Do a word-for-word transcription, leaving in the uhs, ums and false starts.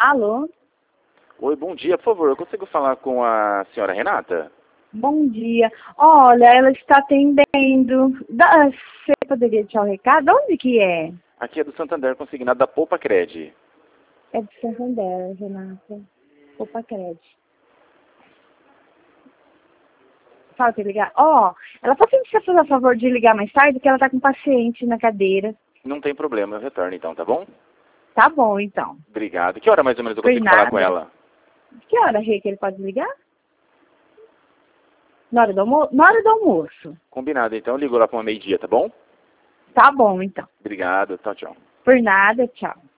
Alô? Oi, bom dia. Por favor, eu consigo falar com a senhora Renata? Bom dia. Olha, ela está atendendo. Da- Você poderia deixar o recado? Onde que é? Aqui é do Santander, consignado da Poupa Cred. É de Santander, Renata. Opa, crédito. Fala pra ligar. Ó, ela pode me fazer o favor de ligar mais tarde, porque ela tá com paciente na cadeira. Não tem problema, eu retorno então, tá bom? Tá bom, então. Obrigado. Que hora mais ou menos eu Por consigo falar com nada. ela? Que hora, Rê, que ele pode ligar? Na hora do almoço? Na hora do almoço. Combinado, então. Eu ligo lá para uma meio-dia, tá bom? Tá bom, então. Obrigado. Tchau, tchau. Por nada, tchau.